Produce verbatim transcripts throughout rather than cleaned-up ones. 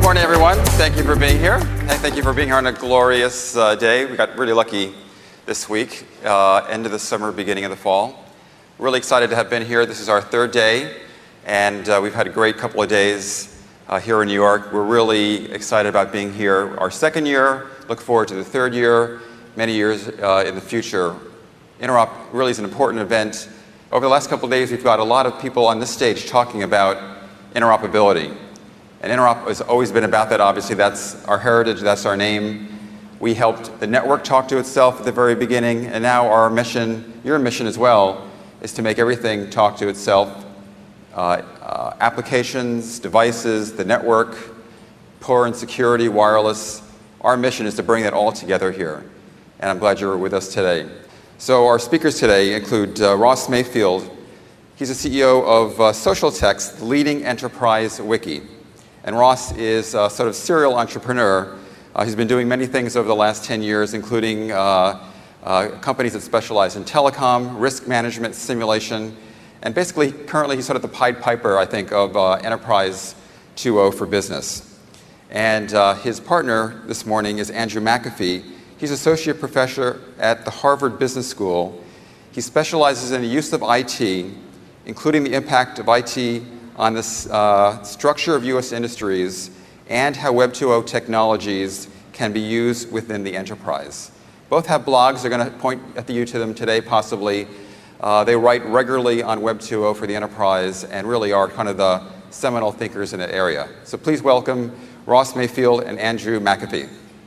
morning, everyone. Thank you for being here. And thank you for being here on a glorious uh, day. We got really lucky this week, uh, end of the summer, beginning of the fall. Really excited to have been here. This is our third day, and uh, we've had a great couple of days uh, here in New York. We're really excited about being here. Our second year, look forward to the third year, many years uh, in the future. Interop really is an important event. Over the last couple of days, we've got a lot of people on this stage talking about interoperability. And Interop has always been about that, obviously. That's our heritage, that's our name. We helped the network talk to itself at the very beginning, and now our mission, your mission as well, is to make everything talk to itself. Uh, uh, applications, devices, the network, power and security, wireless. Our mission is to bring that all together here. And I'm glad you're with us today. So our speakers today include uh, Ross Mayfield. He's the C E O of uh, SocialText, the leading enterprise wiki. And Ross is a sort of serial entrepreneur. Uh, he's been doing many things over the last ten years, including uh, uh, companies that specialize in telecom, risk management, simulation, and basically, currently, he's sort of the Pied Piper, I think, of uh, Enterprise two point oh for business. And uh, his partner this morning is Andrew McAfee. He's associate professor at the Harvard Business School. He specializes in the use of I T, including the impact of I T on the uh, structure of U S industries and how Web two point oh technologies can be used within the enterprise. Both have blogs. They're going to point at you to them today, possibly. Uh, they write regularly on Web two point oh for the enterprise and really are kind of the seminal thinkers in that area. So please welcome Ross Mayfield and Andrew McAfee.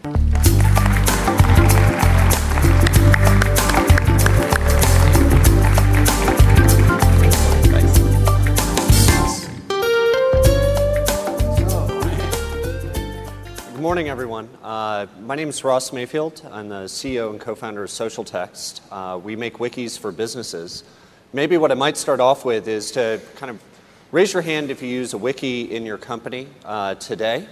Good morning, everyone. Uh, my name is Ross Mayfield. I'm the C E O and co-founder of SocialText. Uh, we make wikis for businesses. Maybe what I might start off with is to kind of raise your hand if you use a wiki in your company uh, today.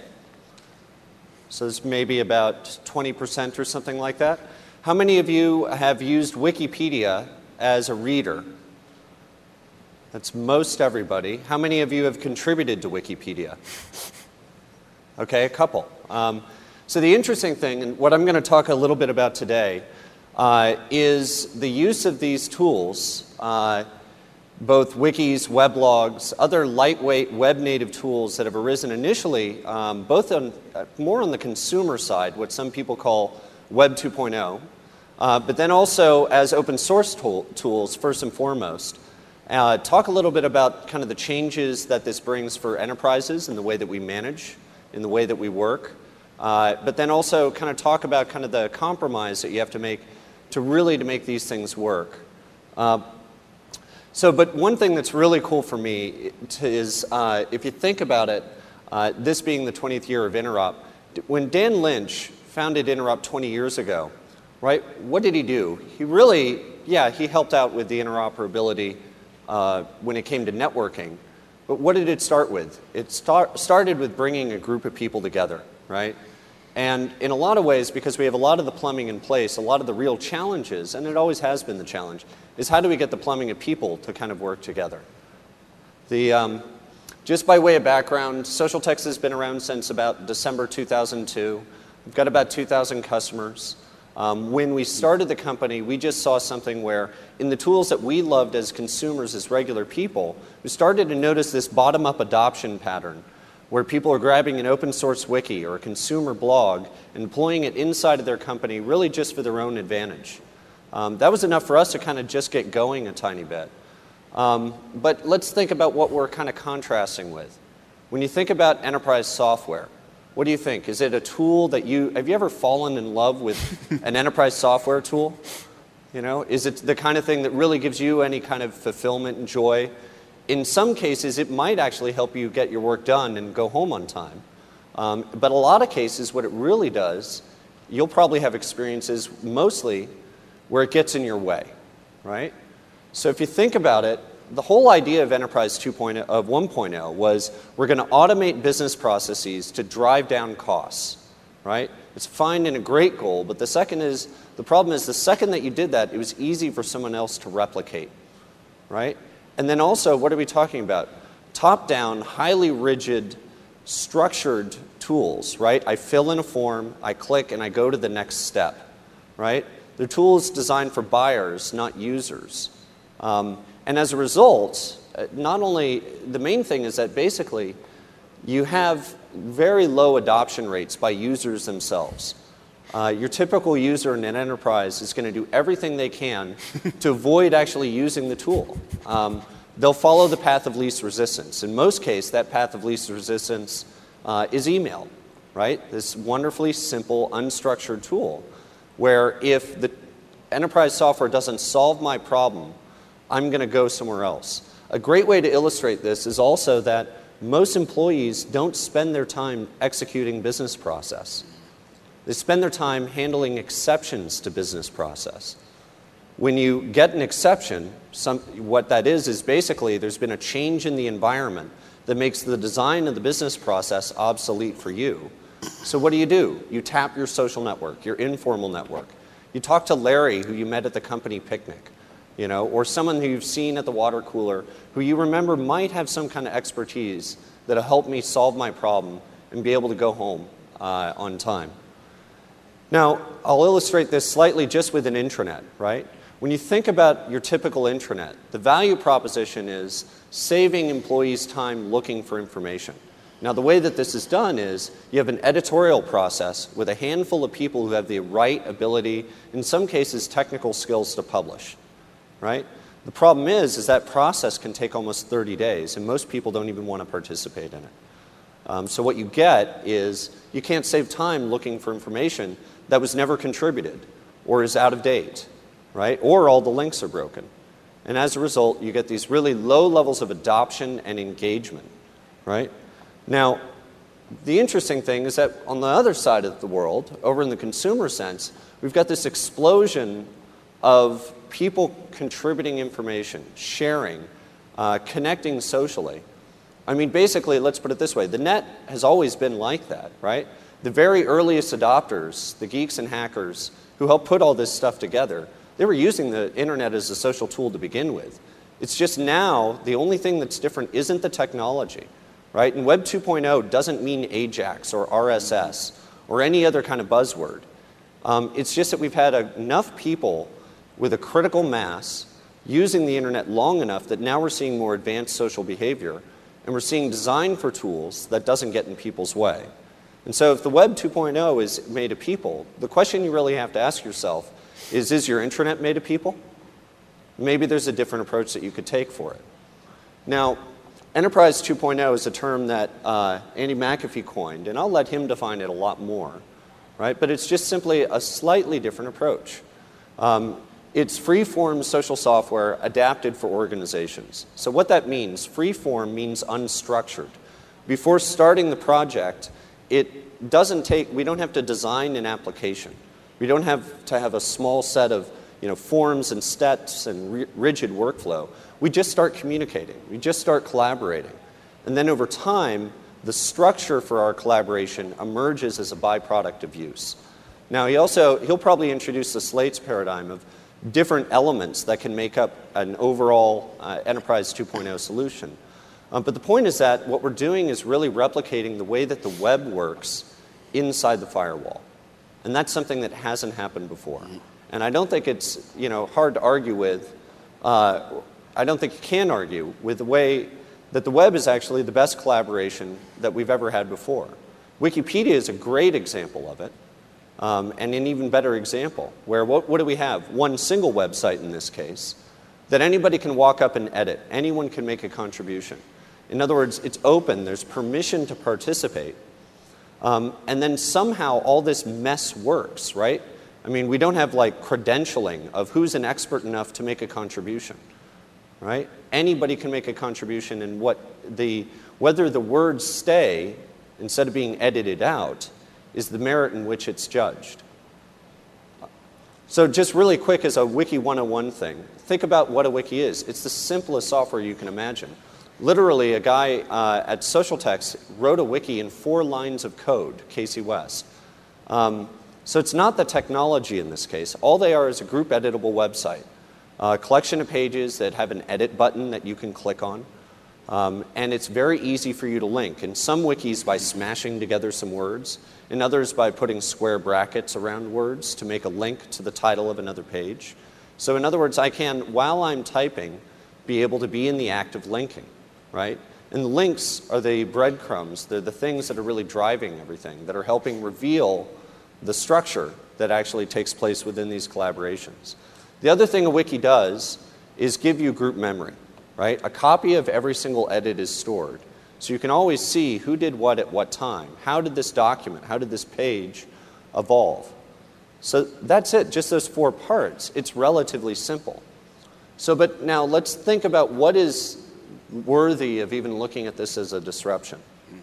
So there's maybe about twenty percent or something like that. How many of you have used Wikipedia as a reader? That's most everybody. How many of you have contributed to Wikipedia? Okay, a couple. Um, so the interesting thing, and what I'm going to talk a little bit about today, uh, is the use of these tools, uh, both wikis, weblogs, other lightweight web-native tools that have arisen initially, um, both on, uh, more on the consumer side, what some people call Web two point oh, uh, but then also as open source tool, tools, first and foremost. Uh, talk a little bit about kind of the changes that this brings for enterprises and the way that we manage, in the way that we work, uh, but then also kind of talk about kind of the compromise that you have to make to really to make these things work. Uh, so, but one thing that's really cool for me is, uh, if you think about it, uh, this being the twentieth year of Interop, when Dan Lynch founded Interop twenty years ago, right, what did he do? He really, yeah, he helped out with the interoperability uh, when it came to networking. But what did it start with? It start, started with bringing a group of people together, right? And in a lot of ways, because we have a lot of the plumbing in place, a lot of the real challenges, and it always has been the challenge, is how do we get the plumbing of people to kind of work together? The, um, just by way of background, SocialText has been around since about December two thousand two. We've got about two thousand customers. Um, when we started the company, we just saw something where in the tools that we loved as consumers, as regular people, we started to notice this bottom-up adoption pattern where people are grabbing an open source wiki or a consumer blog and deploying it inside of their company really just for their own advantage. Um, that was enough for us to kind of just get going a tiny bit. Um, but let's think about what we're kind of contrasting with. When you think about enterprise software, what do you think? Is it a tool that you, have you ever fallen in love with an enterprise software tool? You know, is it the kind of thing that really gives you any kind of fulfillment and joy? In some cases, it might actually help you get your work done and go home on time. Um, but a lot of cases, what it really does, you'll probably have experiences mostly where it gets in your way, right? So if you think about it, the whole idea of Enterprise two point oh, of one point oh was we're going to automate business processes to drive down costs, right? It's fine and a great goal, but the second is, the problem is the second that you did that, it was easy for someone else to replicate, right? And then also, what are we talking about? Top-down, highly rigid, structured tools tools, right? I fill in a form, I click, and I go to the next step, right? They're tools designed for buyers, not users. Um, and as a result, not only, the main thing is that basically you have very low adoption rates by users themselves. Uh, your typical user in an enterprise is going to do everything they can to avoid actually using the tool. Um, they'll follow the path of least resistance. In most cases, that path of least resistance uh, is email, right? This wonderfully simple, unstructured tool where if the enterprise software doesn't solve my problem, I'm going to go somewhere else. A great way to illustrate this is also that most employees don't spend their time executing business process. They spend their time handling exceptions to business process. When you get an exception, some, what that is is basically there's been a change in the environment that makes the design of the business process obsolete for you. So what do you do? You tap your social network, your informal network. You talk to Larry, who you met at the company picnic, you know, or someone who you've seen at the water cooler, who you remember might have some kind of expertise that'll help me solve my problem and be able to go home uh, on time. Now, I'll illustrate this slightly just with an intranet, right? When you think about your typical intranet, the value proposition is saving employees time looking for information. Now, the way that this is done is you have an editorial process with a handful of people who have the right ability, in some cases technical skills to publish, right? The problem is, is that process can take almost thirty days, and most people don't even want to participate in it. Um, so what you get is you can't save time looking for information that was never contributed or is out of date, right? Or all the links are broken. And as a result, you get these really low levels of adoption and engagement, right? Now, the interesting thing is that on the other side of the world, over in the consumer sense, we've got this explosion of people contributing information, sharing, uh, connecting socially. I mean, basically, let's put it this way. The net has always been like that, right? The very earliest adopters, the geeks and hackers who helped put all this stuff together, they were using the internet as a social tool to begin with. It's just now, the only thing that's different isn't the technology, right? And Web two point oh doesn't mean AJAX or R S S or any other kind of buzzword. Um, it's just that we've had a, enough people with a critical mass using the internet long enough that now we're seeing more advanced social behavior, and we're seeing design for tools that doesn't get in people's way. And so if the Web two point oh is made of people, the question you really have to ask yourself is, is your intranet made of people? Maybe there's a different approach that you could take for it. Now, Enterprise two point oh is a term that uh, Andy McAfee coined, and I'll let him define it a lot more, right? But it's just simply a slightly different approach. Um, It's free-form social software adapted for organizations. So what that means, free-form means unstructured. Before starting the project, it doesn't take, we don't have to design an application. We don't have to have a small set of you know, forms and steps and rigid workflow. We just start communicating. We just start collaborating. And then over time, the structure for our collaboration emerges as a byproduct of use. Now, he also, he'll probably introduce the Slates paradigm of different elements that can make up an overall uh, Enterprise two point oh solution. Um, but the point is that what we're doing is really replicating the way that the web works inside the firewall. And that's something that hasn't happened before. And I don't think it's you know, hard to argue with, uh, I don't think you can argue with the way that the web is actually the best collaboration that we've ever had before. Wikipedia is a great example of it. Um, and an even better example, where what, what do we have? One single website in this case that anybody can walk up and edit. Anyone can make a contribution. In other words, it's open. There's permission to participate. Um, and then somehow all this mess works, right? I mean, we don't have like credentialing of who's an expert enough to make a contribution, right? Anybody can make a contribution, and what the, whether the words stay instead of being edited out is the merit in which it's judged. So just really quick as a Wiki one oh one thing, think about what a wiki is. It's the simplest software you can imagine. Literally, a guy uh, at SocialText wrote a wiki in four lines of code, Casey West. Um, so it's not the technology in this case. All they are is a group editable website, a collection of pages that have an edit button that you can click on. Um, and it's very easy for you to link. In some wikis by smashing together some words, in others by putting square brackets around words to make a link to the title of another page. So in other words, I can, while I'm typing, be able to be in the act of linking, right? And the links are the breadcrumbs. They're the things that are really driving everything, that are helping reveal the structure that actually takes place within these collaborations. The other thing a wiki does is give you group memory, right? A copy of every single edit is stored. So you can always see who did what at what time. How did this document, how did this page evolve? So that's it, just those four parts. It's relatively simple. So, but now let's think about what is worthy of even looking at this as a disruption.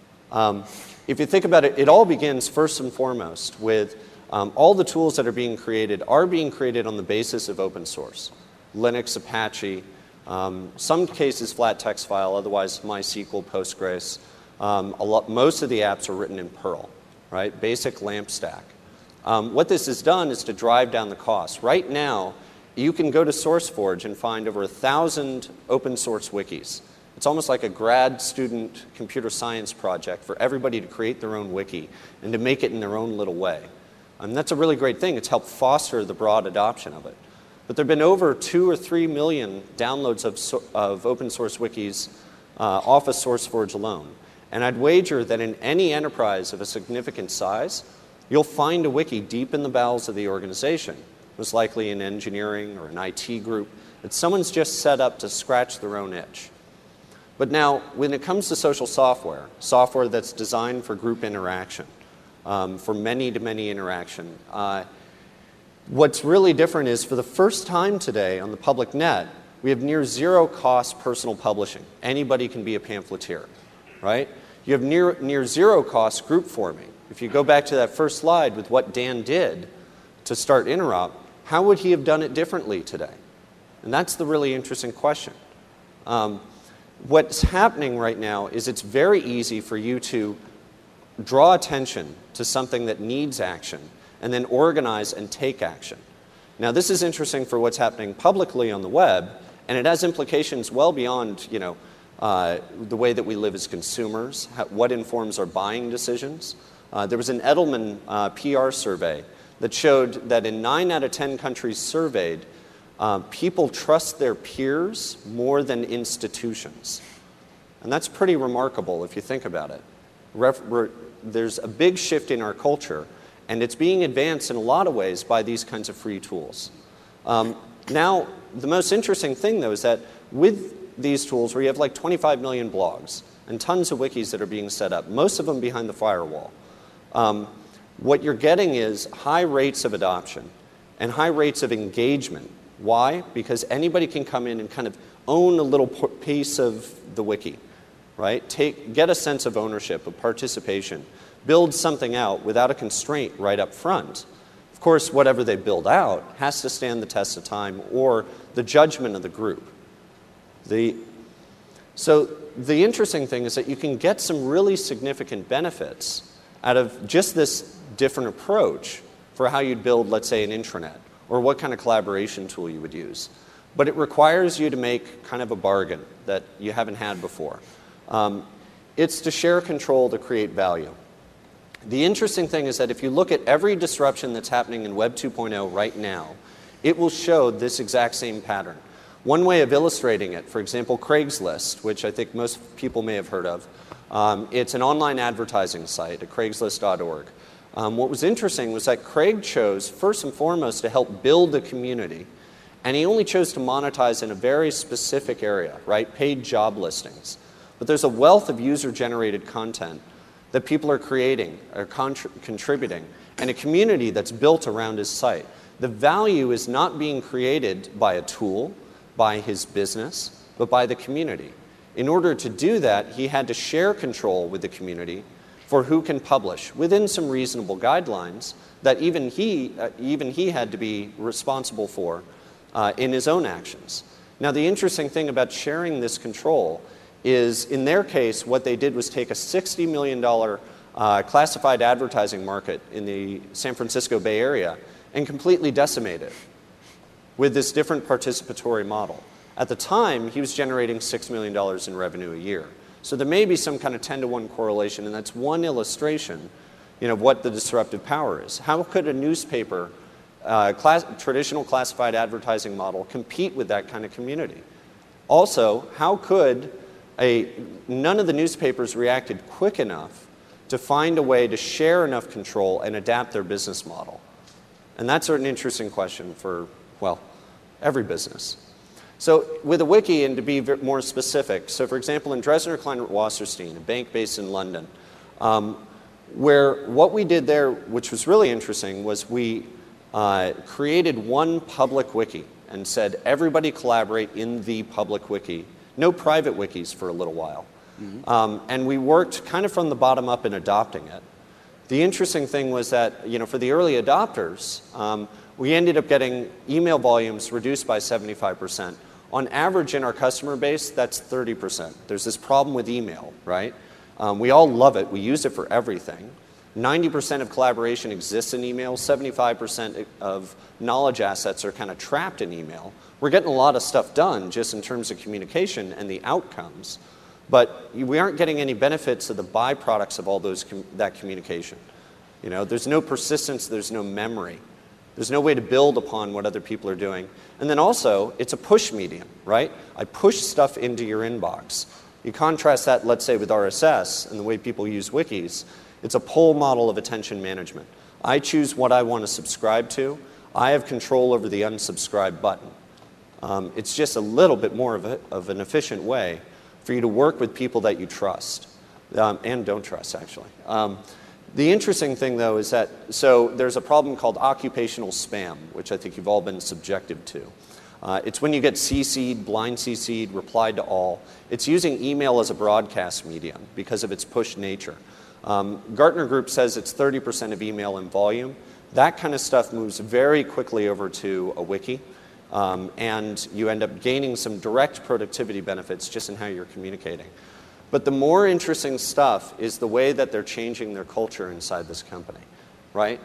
Um, if you think about it, it all begins first and foremost with um, all the tools that are being created are being created on the basis of open source. Linux, Apache, um, some cases flat text file, otherwise MySQL, Postgres. Um, a lot, most of the apps are written in Perl, right? Basic LAMP stack. Um, what this has done is to drive down the cost. Right now, you can go to SourceForge and find over a thousand open source wikis. It's almost like a grad student computer science project for everybody to create their own wiki and to make it in their own little way. And that's a really great thing. It's helped foster the broad adoption of it. But there have been over two or three million downloads of, so, of open source wikis uh, off of SourceForge alone. And I'd wager that in any enterprise of a significant size, you'll find a wiki deep in the bowels of the organization, most likely in engineering or an I T group, that someone's just set up to scratch their own itch. But now, when it comes to social software, software that's designed for group interaction, um, for many-to-many interaction, uh, what's really different is for the first time today on the public net, we have near zero cost personal publishing. Anybody can be a pamphleteer, right? You have near, near zero cost group forming. If you go back to that first slide with what Dan did to start Interop, how would he have done it differently today? And that's the really interesting question. Um, what's happening right now is it's very easy for you to draw attention to something that needs action and then organize and take action. Now, this is interesting for what's happening publicly on the web, and it has implications well beyond, you know, uh, the way that we live as consumers, how, what informs our buying decisions. Uh, there was an Edelman uh, P R survey that showed that in nine out of ten countries surveyed, uh, people trust their peers more than institutions. And that's pretty remarkable if you think about it. Ref- re- there's a big shift in our culture, and it's being advanced in a lot of ways by these kinds of free tools. Um, now, the most interesting thing, though, is that with these tools, where you have like twenty-five million blogs and tons of wikis that are being set up, most of them behind the firewall, um, what you're getting is high rates of adoption and high rates of engagement. Why? Because anybody can come in and kind of own a little piece of the wiki, right? Take, get a sense of ownership, of participation, build something out without a constraint right up front. Of course, whatever they build out has to stand the test of time or the judgment of the group. The, so the interesting thing is that you can get some really significant benefits out of just this different approach for how you'd build, let's say, an intranet, or what kind of collaboration tool you would use. But it requires you to make kind of a bargain that you haven't had before. Um, it's to share control to create value. The interesting thing is that if you look at every disruption that's happening in Web two point oh right now, it will show this exact same pattern. One way of illustrating it, for example, Craigslist, which I think most people may have heard of, um, it's an online advertising site at craigslist dot org. Um, what was interesting was that Craig chose, first and foremost, to help build a community, and he only chose to monetize in a very specific area, right? Paid job listings. But there's a wealth of user-generated content that people are creating, are contr- contributing, and a community that's built around his site. The value is not being created by a tool, by his business, but by the community. In order to do that, he had to share control with the community for who can publish within some reasonable guidelines that even he, uh, even he had to be responsible for uh, in his own actions. Now, the interesting thing about sharing this control is, in their case, what they did was take a sixty million dollars uh, classified advertising market in the San Francisco Bay Area and completely decimate it with this different participatory model. At the time, he was generating six million dollars in revenue a year. So there may be some kind of ten to one correlation, and that's one illustration, you know, of what the disruptive power is. How could a newspaper, uh, class, traditional classified advertising model compete with that kind of community? Also, how could a, none of the newspapers reacted quick enough to find a way to share enough control and adapt their business model? And that's an interesting question for, well, every business. So with a wiki, and to be more specific, so for example, in Dresdner Kleinert Wasserstein, a bank based in London, um, where what we did there, which was really interesting, was we uh, created one public wiki and said, everybody collaborate in the public wiki. No private wikis for a little while. Mm-hmm. um, and we worked kind of from the bottom up in adopting it. The interesting thing was that, you know, for the early adopters, um, we ended up getting email volumes reduced by seventy-five percent. On average in our customer base, that's thirty percent. There's this problem with email, right? Um, we all love it. We use it for everything. ninety percent of collaboration exists in email. seventy-five percent of knowledge assets are kind of trapped in email. We're getting a lot of stuff done just in terms of communication and the outcomes. But we aren't getting any benefits of the byproducts of all those com that communication. You know, there's no persistence, there's no memory. There's no way to build upon what other people are doing. And then also, it's a push medium, right? I push stuff into your inbox. You contrast that, let's say, with R S S and the way people use wikis. It's a pull model of attention management. I choose what I want to subscribe to. I have control over the unsubscribe button. Um, it's just a little bit more of, a, of an efficient way for you to work with people that you trust, um, and don't trust, actually. Um, the interesting thing, though, is that, so there's a problem called occupational spam, which I think you've all been subjected to. Uh, it's when you get C C'd, blind C C'd, replied to all. It's using email as a broadcast medium because of its push nature. Um, Gartner Group says it's thirty percent of email in volume. That kind of stuff moves very quickly over to a wiki. Um, and you end up gaining some direct productivity benefits just in how you're communicating. But the more interesting stuff is the way that they're changing their culture inside this company, right?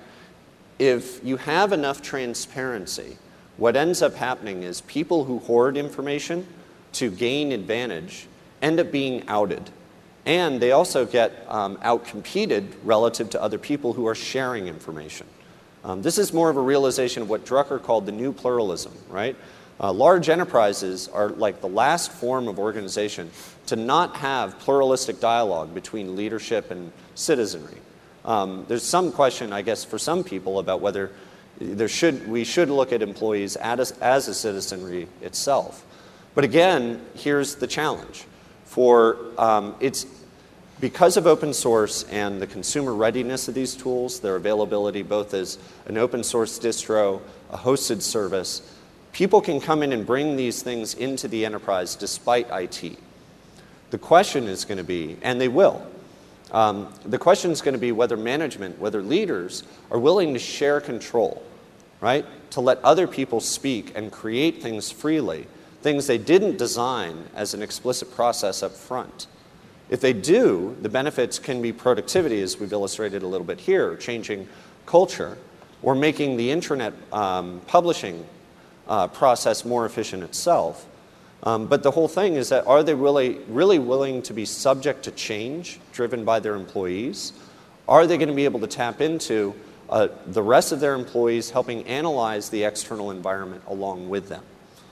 If you have enough transparency, what ends up happening is people who hoard information to gain advantage end up being outed. And they also get um, outcompeted relative to other people who are sharing information. Um, this is more of a realization of what Drucker called the new pluralism, right? Uh, large enterprises are like the last form of organization to not have pluralistic dialogue between leadership and citizenry. Um, there's some question, I guess, for some people about whether there should, we should look at employees as, as a citizenry itself. But again, here's the challenge. For um, it's because of open source and the consumer readiness of these tools, their availability both as an open source distro, a hosted service, people can come in and bring these things into the enterprise despite I T. The question is going to be, and they will, um, the question is going to be whether management, whether leaders are willing to share control, right? To let other people speak and create things freely, things they didn't design as an explicit process up front. If they do, the benefits can be productivity, as we've illustrated a little bit here, changing culture, or making the intranet um, publishing uh, process more efficient itself. Um, but the whole thing is that are they really, really willing to be subject to change driven by their employees? Are they going to be able to tap into uh, the rest of their employees helping analyze the external environment along with them?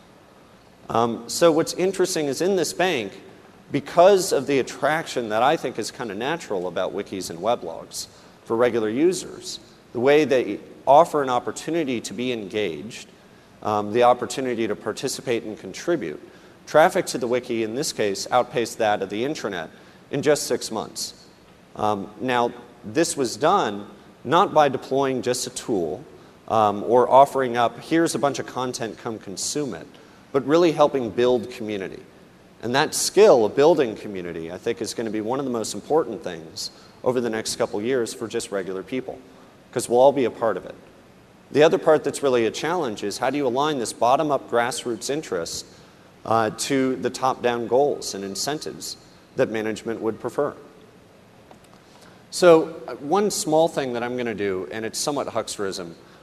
Um, so what's interesting is in this bank, because of the attraction that I think is kind of natural about wikis and weblogs for regular users, the way they offer an opportunity to be engaged, um, the opportunity to participate and contribute, traffic to the wiki in this case outpaced that of the intranet in just six months. Um, now, this was done not by deploying just a tool um, or offering up, here's a bunch of content, come consume it, but really helping build community. And that skill of building community, I think, is going to be one of the most important things over the next couple years for just regular people, because we'll all be a part of it. The other part that's really a challenge is how do you align this bottom-up grassroots interest uh, to the top-down goals and incentives that management would prefer. So uh, one small thing that I'm going to do, and it's somewhat hucksterism,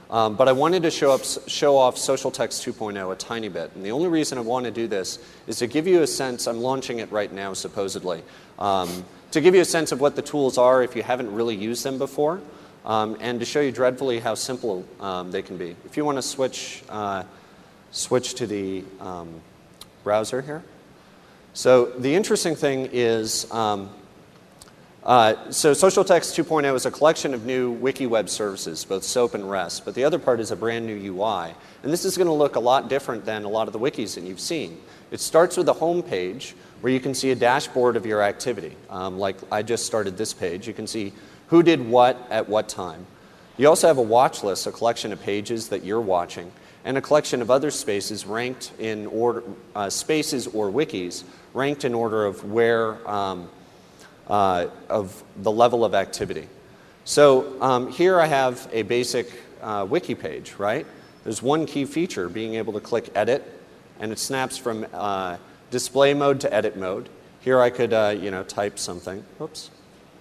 Um, but I wanted to show, up, show off Social Text two point oh a tiny bit. And the only reason I want to do this is to give you a sense, I'm launching it right now supposedly, um, to give you a sense of what the tools are if you haven't really used them before, um, and to show you dreadfully how simple um, they can be. If you want to switch, uh, switch to the um, browser here. So the interesting thing is, um, Uh, so Social Text two point oh is a collection of new wiki web services, both SOAP and REST, but the other part is a brand new U I. And this is going to look a lot different than a lot of the wikis that you've seen. It starts with a home page where you can see a dashboard of your activity. Um, like I just started this page. You can see who did what at what time. You also have a watch list, a collection of pages that you're watching, and a collection of other spaces ranked in order, uh, spaces or wikis ranked in order of where um, Uh, of the level of activity. So um, here I have a basic uh, wiki page, right? There's one key feature, being able to click edit, and it snaps from uh, display mode to edit mode. Here I could, uh, you know, type something. Oops.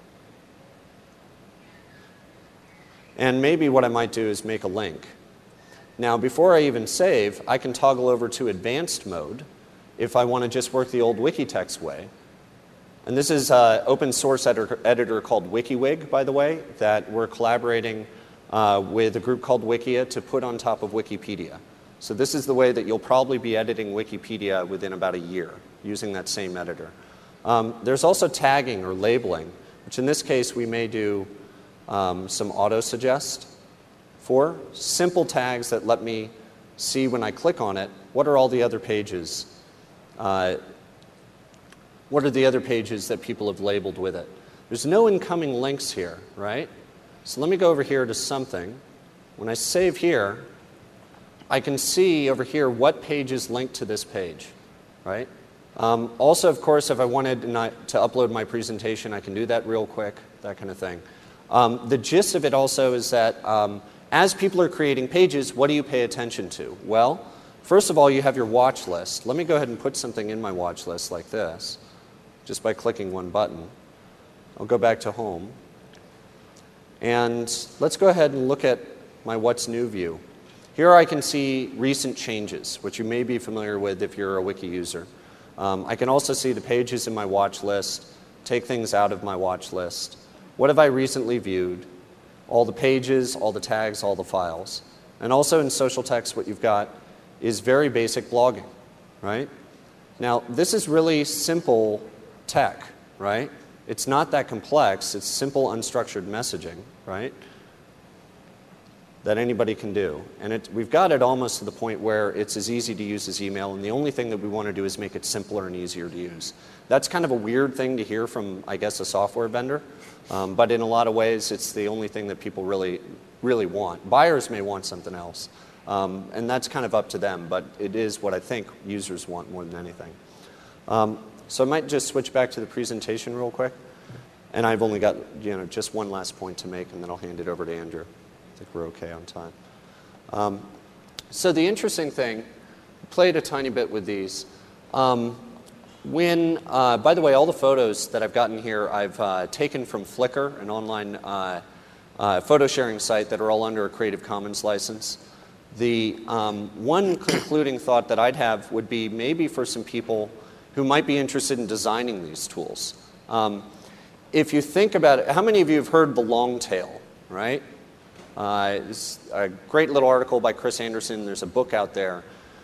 And maybe what I might do is make a link. Now, before I even save, I can toggle over to advanced mode if I want to just work the old Wikitext way. And this is an open source editor, editor called WikiWig, by the way, that we're collaborating uh, with a group called Wikia to put on top of Wikipedia. So this is the way that you'll probably be editing Wikipedia within about a year, using that same editor. Um, there's also tagging or labeling, which in this case we may do um, some auto-suggest for. Simple tags that let me see when I click on it, what are all the other pages uh, What are the other pages that people have labeled with it? There's no incoming links here, right? So let me go over here to something. When I save here, I can see over here what page is linked to this page, right? Um, also, of course, if I wanted not to upload my presentation, I can do that real quick, that kind of thing. Um, the gist of it also is that um, as people are creating pages, what do you pay attention to? Well, first of all, you have your watch list. Let me go ahead and put something in my watch list like this, just by clicking one button. I'll go back to home. And let's go ahead and look at my What's New view. Here I can see recent changes, which you may be familiar with if you're a wiki user. Um, I can also see the pages in my watch list, take things out of my watch list. What have I recently viewed? All the pages, all the tags, all the files. And also in Social Text, what you've got is very basic blogging, right? Now, this is really simple tech, right? It's not that complex. It's simple unstructured messaging, right, that anybody can do. And it, we've got it almost to the point where it's as easy to use as email, and the only thing that we want to do is make it simpler and easier to use. That's kind of a weird thing to hear from, I guess, a software vendor, um, but in a lot of ways, it's the only thing that people really, really want. Buyers may want something else, um, and that's kind of up to them, but it is what I think users want more than anything. Um, So I might just switch back to the presentation real quick. And I've only got, you know, just one last point to make, and then I'll hand it over to Andrew. I think we're okay on time. Um, so the interesting thing, played a tiny bit with these. Um, when, uh, by the way, all the photos that I've gotten here, I've uh, taken from Flickr, an online uh, uh, photo sharing site that are all under a Creative Commons license. The um, one concluding thought that I'd have would be maybe for some people who might be interested in designing these tools. Um, if you think about it, how many of you have heard the long tail, right? Uh, it's a great little article by Chris Anderson. There's a book out there,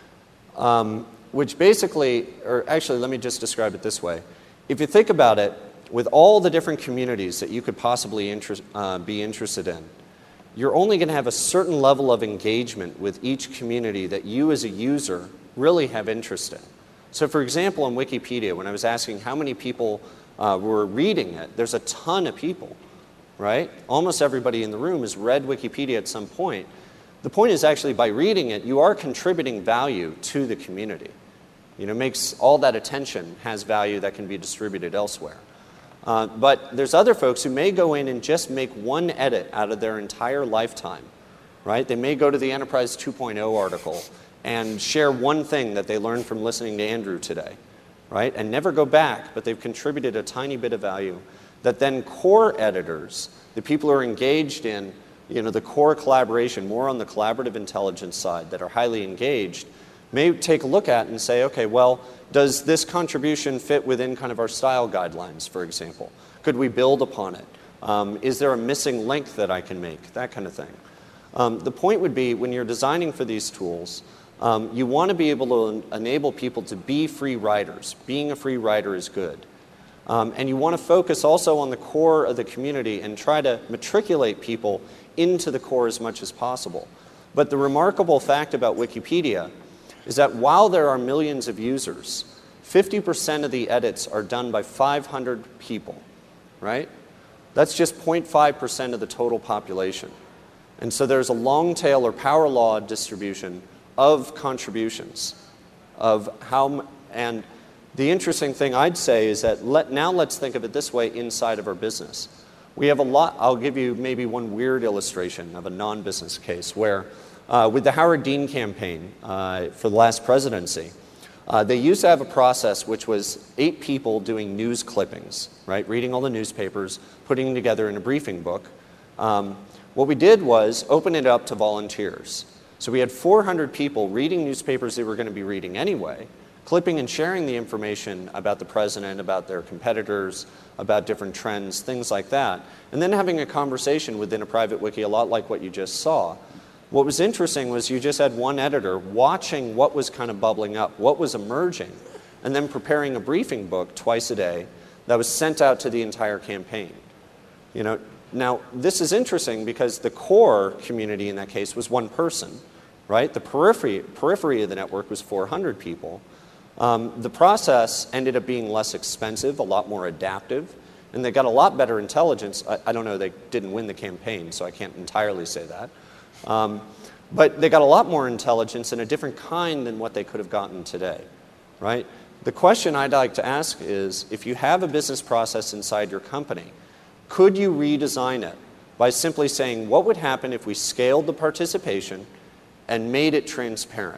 um, which basically, or actually, let me just describe it this way. If you think about it, with all the different communities that you could possibly interest, uh, be interested in, you're only going to have a certain level of engagement with each community that you as a user really have interest in. So for example, on Wikipedia, when I was asking how many people uh, were reading it, there's a ton of people, right? Almost everybody in the room has read Wikipedia at some point. The point is actually by reading it, you are contributing value to the community. You know, makes all that attention has value that can be distributed elsewhere. Uh, but there's other folks who may go in and just make one edit out of their entire lifetime, right? They may go to the Enterprise two point oh article and share one thing that they learned from listening to Andrew today, right? And never go back, but they've contributed a tiny bit of value that then core editors, the people who are engaged in you know, the core collaboration, more on the collaborative intelligence side that are highly engaged, may take a look at and say, okay, well, does this contribution fit within kind of our style guidelines, for example? Could we build upon it? Um, is there a missing link that I can make? That kind of thing. Um, the point would be, when you're designing for these tools, um, you want to be able to en- enable people to be free writers. Being a free writer is good. Um, and you want to focus also on the core of the community and try to matriculate people into the core as much as possible. But the remarkable fact about Wikipedia is that while there are millions of users, fifty percent of the edits are done by five hundred people, right? That's just zero point five percent of the total population. And so there's a long tail or power law distribution of contributions, of how, and the interesting thing I'd say is that let, now let's think of it this way inside of our business. We have a lot, I'll give you maybe one weird illustration of a non-business case where uh, with the Howard Dean campaign uh, for the last presidency, uh, they used to have a process which was eight people doing news clippings, right? Reading all the newspapers, putting them together in a briefing book. Um, what we did was open it up to volunteers. So we had four hundred people reading newspapers they were going to be reading anyway, clipping and sharing the information about the president, about their competitors, about different trends, things like that, and then having a conversation within a private wiki, a lot like what you just saw. What was interesting was you just had one editor watching what was kind of bubbling up, what was emerging, and then preparing a briefing book twice a day that was sent out to the entire campaign. You know, now, this is interesting because the core community in that case was one person, right? The periphery, periphery of the network was four hundred people. Um, the process ended up being less expensive, a lot more adaptive, and they got a lot better intelligence. I, I don't know, they didn't win the campaign, so I can't entirely say that. Um, but they got a lot more intelligence and a different kind than what they could have gotten today, right? The question I'd like to ask is, if you have a business process inside your company, could you redesign it by simply saying, what would happen if we scaled the participation and made it transparent?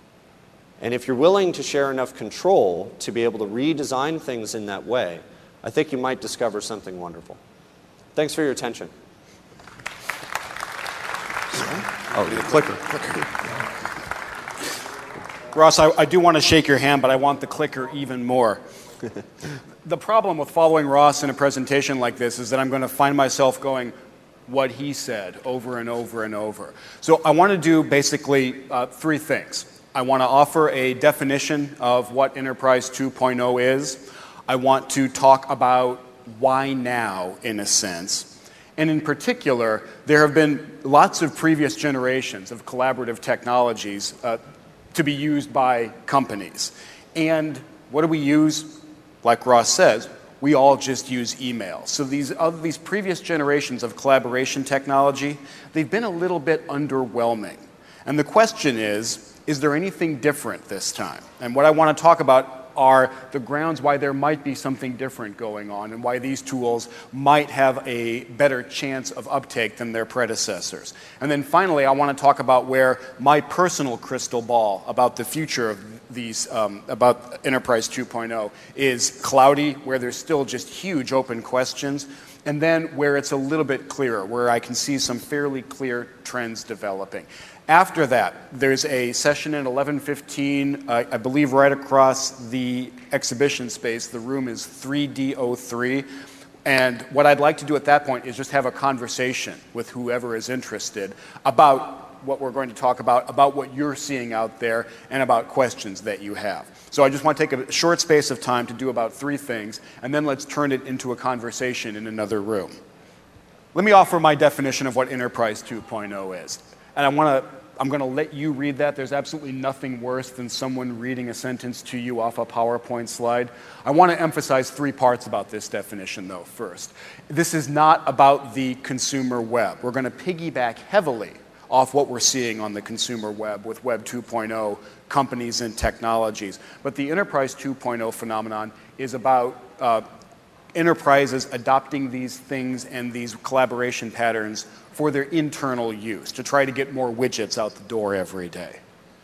And if you're willing to share enough control to be able to redesign things in that way, I think you might discover something wonderful. Thanks for your attention. Oh, the clicker. Ross, I, I do want to shake your hand, but I want the clicker even more. The problem with following Ross in a presentation like this is that I'm going to find myself going, what he said, over and over and over. So I want to do basically uh, three things. I want to offer a definition of what Enterprise two point oh is. I want to talk about why now, in a sense. And in particular, there have been lots of previous generations of collaborative technologies uh, to be used by companies. And what do we use? Like Ross says, we all just use email. So these, other, these previous generations of collaboration technology, they've been a little bit underwhelming. And the question is, is there anything different this time? And what I want to talk about are the grounds why there might be something different going on and why these tools might have a better chance of uptake than their predecessors. And then finally, I want to talk about where my personal crystal ball about the future of these, um, about Enterprise two point oh is cloudy, where there's still just huge open questions, and then where it's a little bit clearer, where I can see some fairly clear trends developing. After that, there's a session at eleven fifteen, uh, I believe right across the exhibition space. The room is three D oh three. And what I'd like to do at that point is just have a conversation with whoever is interested about what we're going to talk about, about what you're seeing out there, and about questions that you have. So I just want to take a short space of time to do about three things, and then let's turn it into a conversation in another room. Let me offer my definition of what Enterprise two point oh is. And I want to, I'm going to let you read that. There's absolutely nothing worse than someone reading a sentence to you off a PowerPoint slide. I want to emphasize three parts about this definition, though, first. This is not about the consumer web. We're going to piggyback heavily off what we're seeing on the consumer web with Web two point oh companies and technologies. But the Enterprise two point oh phenomenon is about uh, enterprises adopting these things and these collaboration patterns for their internal use, to try to get more widgets out the door every day.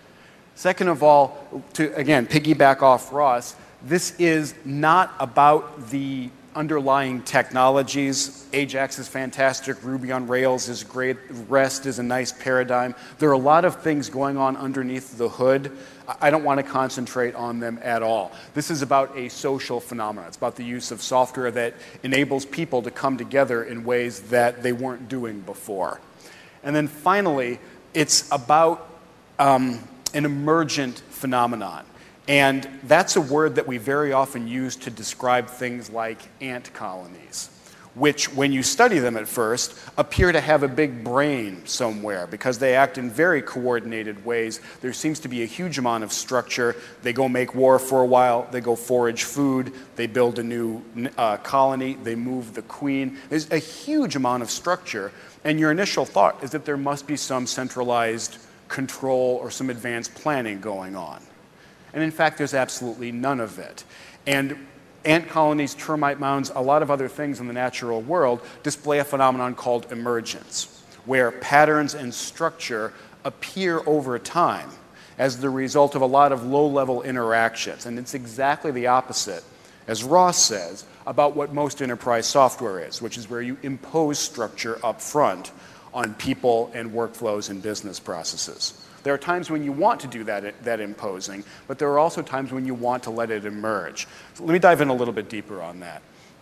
Second of all, to, again, piggyback off Ross, this is not about the underlying technologies. Ajax is fantastic. Ruby on Rails is great. REST is a nice paradigm. There are a lot of things going on underneath the hood. I don't want to concentrate on them at all. This is about a social phenomenon. It's about the use of software that enables people to come together in ways that they weren't doing before. And then finally, it's about um, an emergent phenomenon. And that's a word that we very often use to describe things like ant colonies, which, when you study them at first, appear to have a big brain somewhere because they act in very coordinated ways. There seems to be a huge amount of structure. They go make war for a while. They go forage food. They build a new uh, colony. They move the queen. There's a huge amount of structure. And your initial thought is that there must be some centralized control or some advanced planning going on. And in fact, there's absolutely none of it. And ant colonies, termite mounds, a lot of other things in the natural world display a phenomenon called emergence, where patterns and structure appear over time as the result of a lot of low-level interactions. And it's exactly the opposite, as Ross says, about what most enterprise software is, which is where you impose structure up front on people and workflows and business processes. There are times when you want to do that, that imposing, but there are also times when you want to let it emerge. So let me dive in a little bit deeper on that.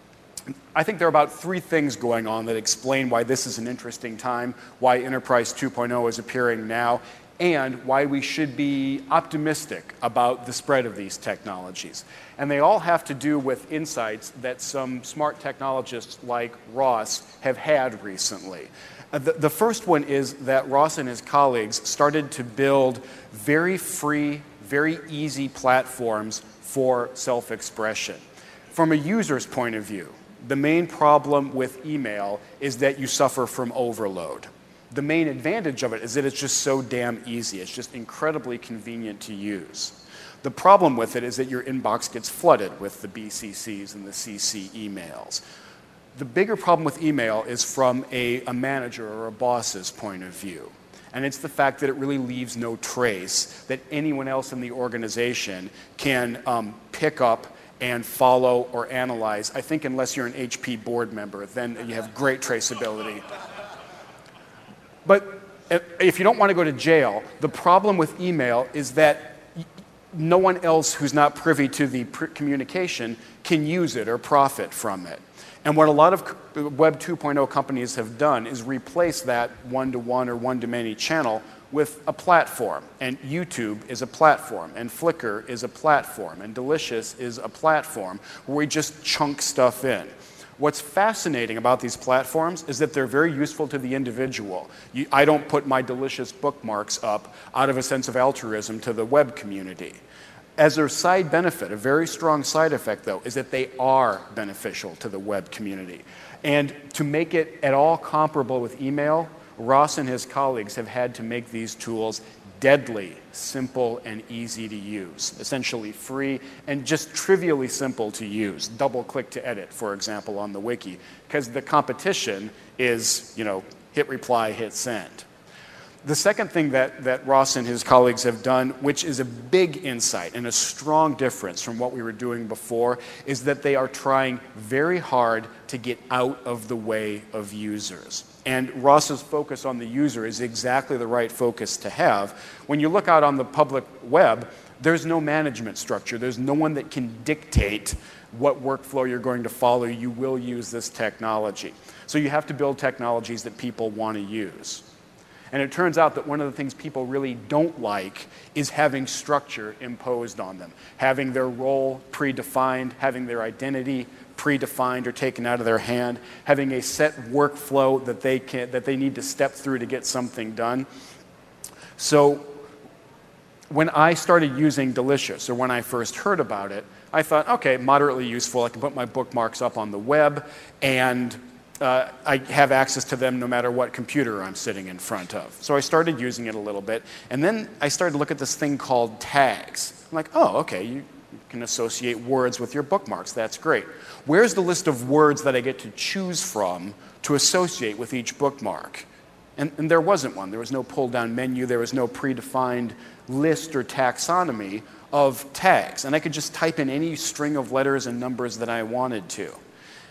I think there are about three things going on that explain why this is an interesting time, why Enterprise two point oh is appearing now, and why we should be optimistic about the spread of these technologies. And they all have to do with insights that some smart technologists like Ross have had recently. The, the first one is that Ross and his colleagues started to build very free, very easy platforms for self-expression. From a user's point of view, the main problem with email is that you suffer from overload. The main advantage of it is that it's just so damn easy. It's just incredibly convenient to use. The problem with it is that your inbox gets flooded with the B C Cs and the C C emails. The bigger problem with email is from a, a manager or a boss's point of view. And it's the fact that it really leaves no trace that anyone else in the organization can um, pick up and follow or analyze. I think unless you're an H P board member, then you have great traceability. But if you don't want to go to jail, the problem with email is that no one else who's not privy to the communication can use it or profit from it. And what a lot of Web two point oh companies have done is replace that one-to-one or one-to-many channel with a platform. And YouTube is a platform, and Flickr is a platform, and Delicious is a platform where we just chunk stuff in. What's fascinating about these platforms is that they're very useful to the individual. You, I don't put my Delicious bookmarks up out of a sense of altruism to the web community. As their side benefit, a very strong side effect, though, is that they are beneficial to the web community. And to make it at all comparable with email, Ross and his colleagues have had to make these tools deadly simple and easy to use, essentially free and just trivially simple to use. Double click to edit, for example, on the wiki, because the competition is, you know, hit reply, hit send. The second thing that, that Ross and his colleagues have done, which is a big insight and a strong difference from what we were doing before, is that they are trying very hard to get out of the way of users. And Ross's focus on the user is exactly the right focus to have. When you look out on the public web, there's no management structure. There's no one that can dictate what workflow you're going to follow. You will use this technology. So you have to build technologies that people want to use. And it turns out that one of the things people really don't like is having structure imposed on them, having their role predefined, having their identity predefined or taken out of their hand, having a set workflow that they can that they need to step through to get something done. So when I started using Delicious, or when I first heard about it, I thought, okay, moderately useful. I can put my bookmarks up on the web, and Uh, I have access to them no matter what computer I'm sitting in front of. So I started using it a little bit. And then I started to look at this thing called tags. I'm like, oh, okay, you can associate words with your bookmarks. That's great. Where's the list of words that I get to choose from to associate with each bookmark? And, and there wasn't one. There was no pull-down menu. There was no predefined list or taxonomy of tags. And I could just type in any string of letters and numbers that I wanted to.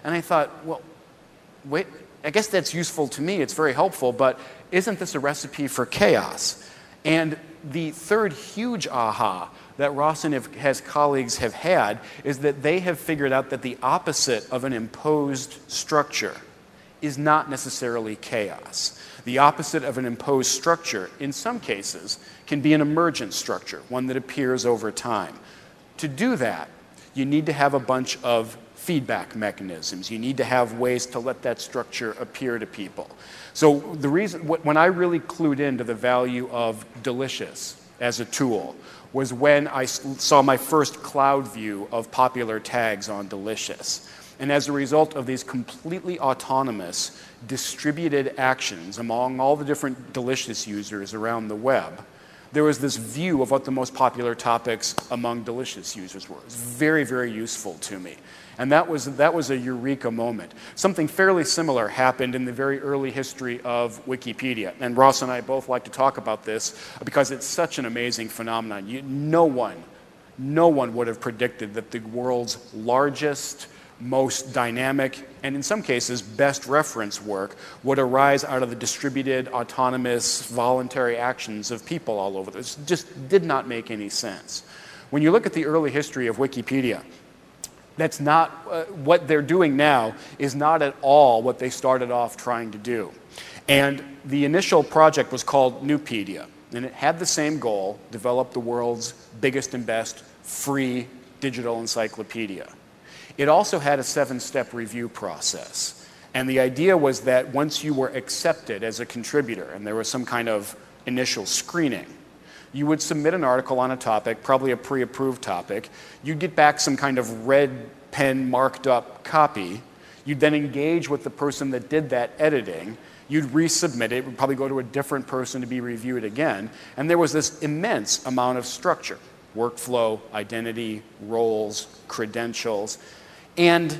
And I thought, well, wait, I guess that's useful to me. It's very helpful, but isn't this a recipe for chaos? And the third huge aha that Ross and his colleagues have had is that they have figured out that the opposite of an imposed structure is not necessarily chaos. The opposite of an imposed structure, in some cases, can be an emergent structure, one that appears over time. To do that, you need to have a bunch of feedback mechanisms. You need to have ways to let that structure appear to people. So the reason, when I really clued into the value of Delicious as a tool was when I saw my first cloud view of popular tags on Delicious. And as a result of these completely autonomous, distributed actions among all the different Delicious users around the web, there was this view of what the most popular topics among Delicious users were. It was very, very useful to me. And that was, that was a eureka moment. Something fairly similar happened in the very early history of Wikipedia. And Ross and I both like to talk about this because it's such an amazing phenomenon. You, no one, no one would have predicted that the world's largest, most dynamic, and in some cases best reference work would arise out of the distributed, autonomous, voluntary actions of people all over. This just did not make any sense. When you look at the early history of Wikipedia, that's not, uh, what they're doing now is not at all what they started off trying to do. And the initial project was called Nupedia, and it had the same goal: develop the world's biggest and best free digital encyclopedia. It also had a seven-step review process. And the idea was that once you were accepted as a contributor, and there was some kind of initial screening, you would submit an article on a topic, probably a pre-approved topic. You'd get back some kind of red pen marked up copy. You'd then engage with the person that did that editing. You'd resubmit it. It would probably go to a different person to be reviewed again. And there was this immense amount of structure: workflow, identity, roles, credentials. And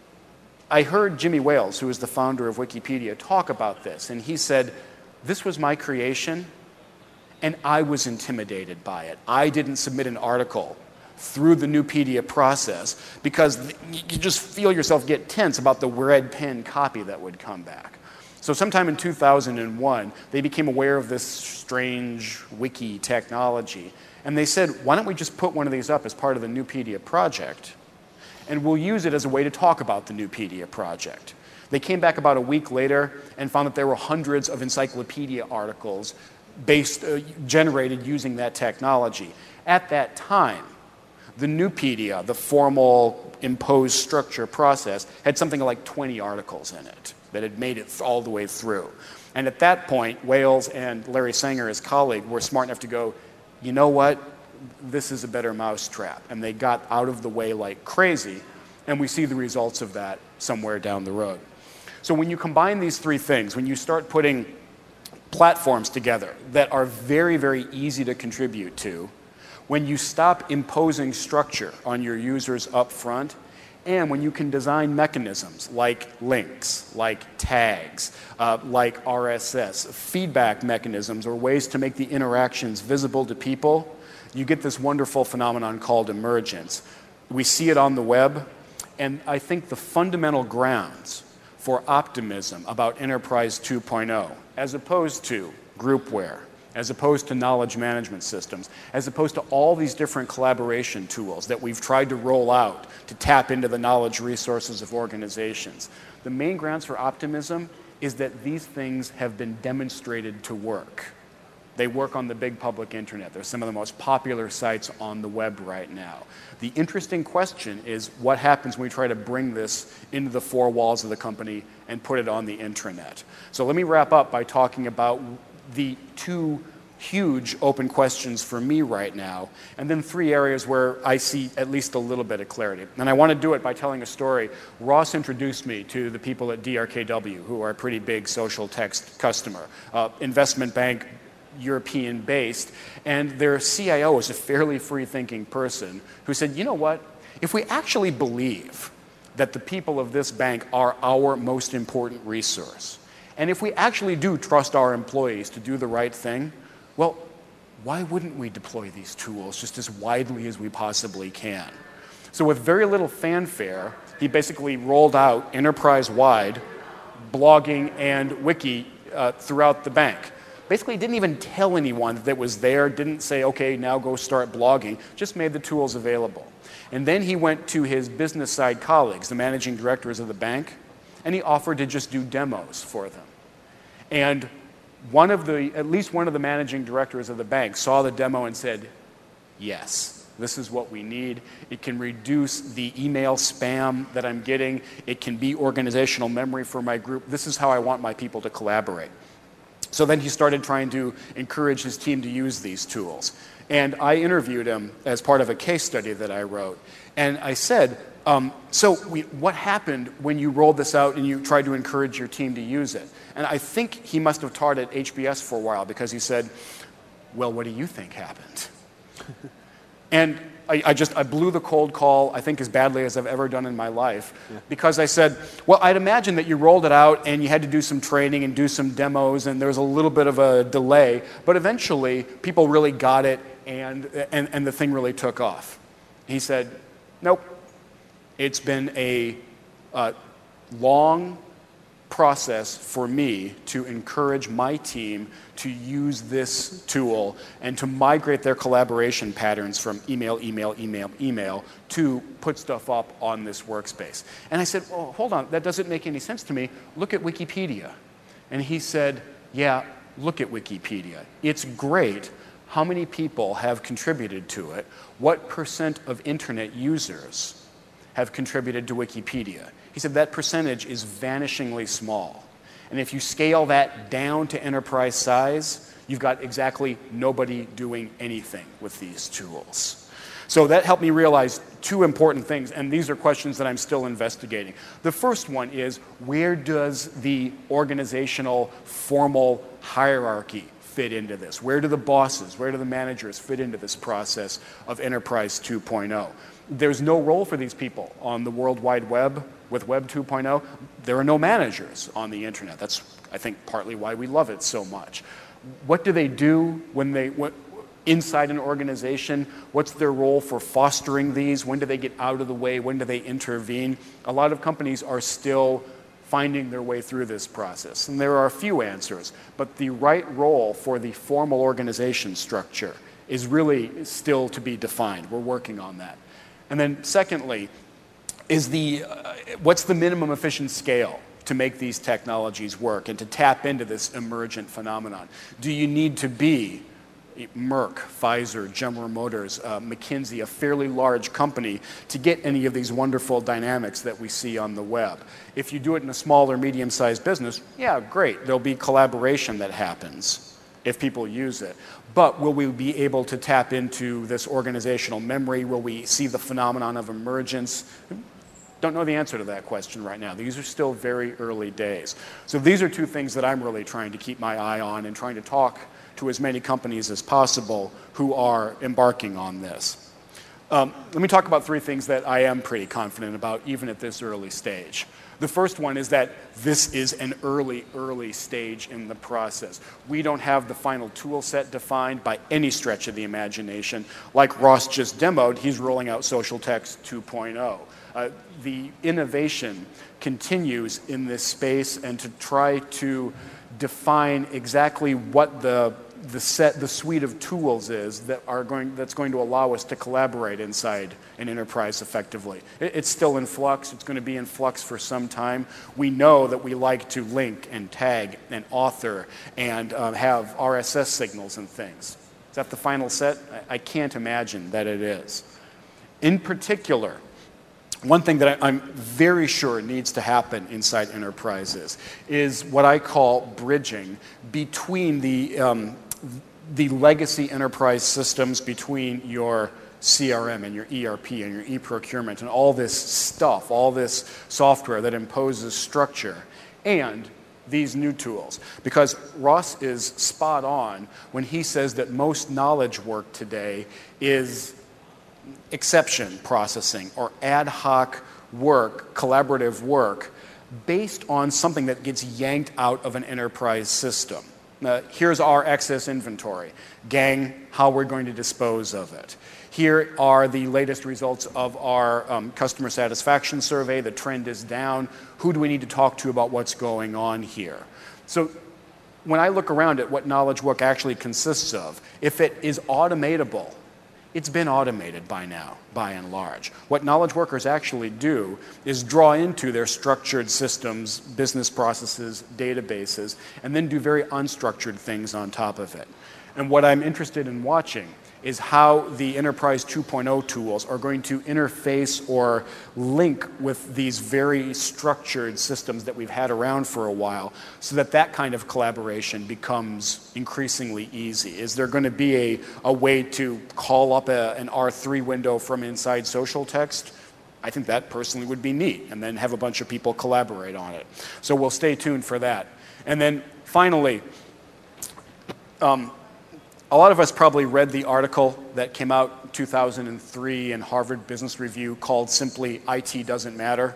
I heard Jimmy Wales, who is the founder of Wikipedia, talk about this. And he said, this was my creation, and I was intimidated by it. I didn't submit an article through the Nupedia process because you just feel yourself get tense about the red pen copy that would come back. So sometime in two thousand one, they became aware of this strange wiki technology. And they said, why don't we just put one of these up as part of the Nupedia project? And we'll use it as a way to talk about the Nupedia project. They came back about a week later and found that there were hundreds of encyclopedia articles based, uh, generated using that technology. At that time, the Nupedia, the formal imposed structure process, had something like twenty articles in it that had made it all the way through. And at that point, Wales and Larry Sanger, his colleague, were smart enough to go, you know what? This is a better mousetrap. And they got out of the way like crazy, and we see the results of that somewhere down the road. So when you combine these three things, when you start putting platforms together that are very, very easy to contribute to, when you stop imposing structure on your users up front, and when you can design mechanisms like links, like tags, uh, like R S S, feedback mechanisms, or ways to make the interactions visible to people, you get this wonderful phenomenon called emergence. We see it on the web, and I think the fundamental grounds for optimism about Enterprise two point oh, as opposed to groupware, as opposed to knowledge management systems, as opposed to all these different collaboration tools that we've tried to roll out to tap into the knowledge resources of organizations. The main grounds for optimism is that these things have been demonstrated to work. They work on the big public internet. They're some of the most popular sites on the web right now. The interesting question is what happens when we try to bring this into the four walls of the company and put it on the intranet. So let me wrap up by talking about the two huge open questions for me right now, and then three areas where I see at least a little bit of clarity. And I want to do it by telling a story. Ross introduced me to the people at D R K W, who are a pretty big social text customer, uh, investment bank, European-based, and their C I O is a fairly free-thinking person who said, you know what, if we actually believe that the people of this bank are our most important resource, and if we actually do trust our employees to do the right thing, well, why wouldn't we deploy these tools just as widely as we possibly can? So with very little fanfare, he basically rolled out enterprise-wide blogging and wiki uh, throughout the bank. Basically, didn't even tell anyone that it was there, didn't say, okay, now go start blogging, just made the tools available. And then he went to his business side colleagues, the managing directors of the bank, and he offered to just do demos for them. And one of the, at least one of the managing directors of the bank saw the demo and said, yes, this is what we need. It can reduce the email spam that I'm getting. It can be organizational memory for my group. This is how I want my people to collaborate. So then he started trying to encourage his team to use these tools. And I interviewed him as part of a case study that I wrote. And I said, um, so we, what happened when you rolled this out and you tried to encourage your team to use it? And I think he must have taught at H B S for a while because he said, well, what do you think happened? And I, I just, I blew the cold call, I think, as badly as I've ever done in my life. Yeah. Because I said, well, I'd imagine that you rolled it out and you had to do some training and do some demos and there was a little bit of a delay, but eventually people really got it and, and, and the thing really took off. He said, nope. It's been a uh, long process for me to encourage my team to use this tool and to migrate their collaboration patterns from email, email, email, email to put stuff up on this workspace. And I said, well, hold on, that doesn't make any sense to me. Look at Wikipedia. And he said, yeah, look at Wikipedia. It's great. How many people have contributed to it? What percent of internet users have contributed to Wikipedia? He said that percentage is vanishingly small. And if you scale that down to enterprise size, you've got exactly nobody doing anything with these tools. So that helped me realize two important things, and these are questions that I'm still investigating. The first one is, where does the organizational formal hierarchy fit into this? Where do the bosses, where do the managers fit into this process of Enterprise two point oh? There's no role for these people on the World Wide Web with Web two point oh. There are no managers on the internet. That's, I think, partly why we love it so much. What do they do when they, what, inside an organization? What's their role for fostering these? When do they get out of the way? When do they intervene? A lot of companies are still finding their way through this process. And there are a few answers, but the right role for the formal organization structure is really still to be defined. We're working on that. And then secondly, is the, uh, what's the minimum efficient scale to make these technologies work and to tap into this emergent phenomenon? Do you need to be Merck, Pfizer, General Motors, uh, McKinsey, a fairly large company, to get any of these wonderful dynamics that we see on the web? If you do it in a small or medium-sized business, yeah, great. There'll be collaboration that happens if people use it. But will we be able to tap into this organizational memory? Will we see the phenomenon of emergence? Don't know the answer to that question right now. These are still very early days. So these are two things that I'm really trying to keep my eye on and trying to talk to as many companies as possible who are embarking on this. Um, let me talk about three things that I am pretty confident about, even at this early stage. The first one is that this is an early, early stage in the process. We don't have the final tool set defined by any stretch of the imagination. Like Ross just demoed, he's rolling out Social Text two point oh. Uh, the innovation continues in this space, and to try to define exactly what the the set, the suite of tools is that are going, that's going to allow us to collaborate inside an enterprise effectively. It, it's still in flux. It's going to be in flux for some time. We know that we like to link and tag and author and uh, have R S S signals and things. Is that the final set? I, I can't imagine that it is. In particular, one thing that I, I'm very sure needs to happen inside enterprises is what I call bridging between the, um, the legacy enterprise systems, between your C R M and your E R P and your e-procurement and all this stuff, all this software that imposes structure, and these new tools. Because Ross is spot on when he says that most knowledge work today is exception processing or ad hoc work, collaborative work, based on something that gets yanked out of an enterprise system. Uh, here's our excess inventory. Gang, how we're going to dispose of it. Here are the latest results of our um, customer satisfaction survey. The trend is down. Who do we need to talk to about what's going on here? So when I look around at what knowledge work actually consists of, if it is automatable, it's been automated by now, by and large. What knowledge workers actually do is draw into their structured systems, business processes, databases, and then do very unstructured things on top of it. And what I'm interested in watching is how the Enterprise two point oh tools are going to interface or link with these very structured systems that we've had around for a while, so that that kind of collaboration becomes increasingly easy. Is there going to be a, a way to call up a, an R three window from inside social text? I think that personally would be neat, and then have a bunch of people collaborate on it. So we'll stay tuned for that. And then finally, um, a lot of us probably read the article that came out in two thousand three in Harvard Business Review called simply I T Doesn't Matter.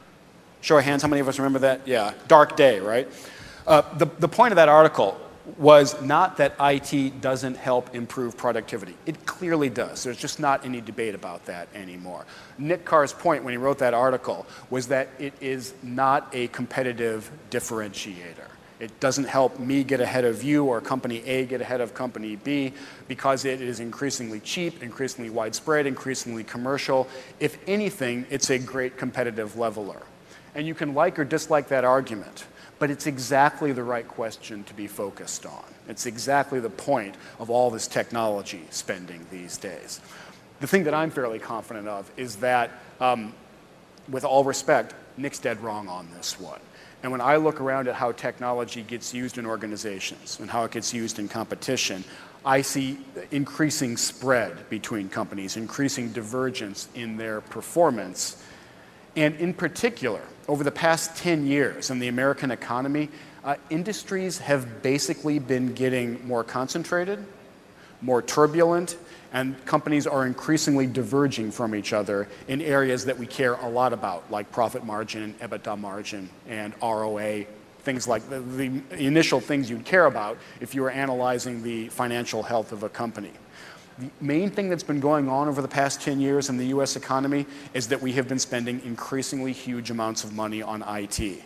Show of hands, how many of us remember that? Yeah, dark day, right? Uh, the, the point of that article was not that I T doesn't help improve productivity. It clearly does. There's just not any debate about that anymore. Nick Carr's point when he wrote that article was that it is not a competitive differentiator. It doesn't help me get ahead of you or company A get ahead of company B because it is increasingly cheap, increasingly widespread, increasingly commercial. If anything, it's a great competitive leveler. And you can like or dislike that argument, but it's exactly the right question to be focused on. It's exactly the point of all this technology spending these days. The thing that I'm fairly confident of is that, um, with all respect, Nick's dead wrong on this one. And when I look around at how technology gets used in organizations and how it gets used in competition, I see increasing spread between companies, increasing divergence in their performance. And in particular, over the past ten years in the American economy, uh, industries have basically been getting more concentrated, more turbulent, and companies are increasingly diverging from each other in areas that we care a lot about, like profit margin, EBITDA margin, and R O A, things like the, the initial things you'd care about if you were analyzing the financial health of a company. The main thing that's been going on over the past ten years in the U S economy is that we have been spending increasingly huge amounts of money on I T.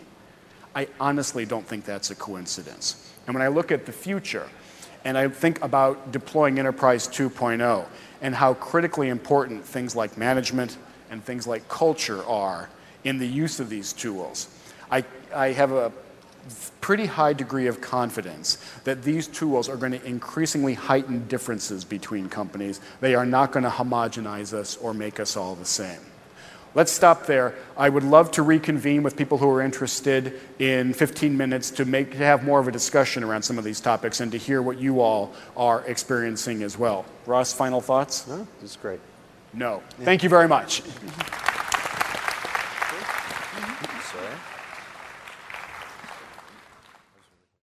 I honestly don't think that's a coincidence. And when I look at the future, and I think about deploying Enterprise two point oh and how critically important things like management and things like culture are in the use of these tools, I, I have a pretty high degree of confidence that these tools are going to increasingly heighten differences between companies. They are not going to homogenize us or make us all the same. Let's stop there. I would love to reconvene with people who are interested in fifteen minutes to make to have more of a discussion around some of these topics and to hear what you all are experiencing as well. Ross, final thoughts? No, this is great. No. Yeah. Thank you very much.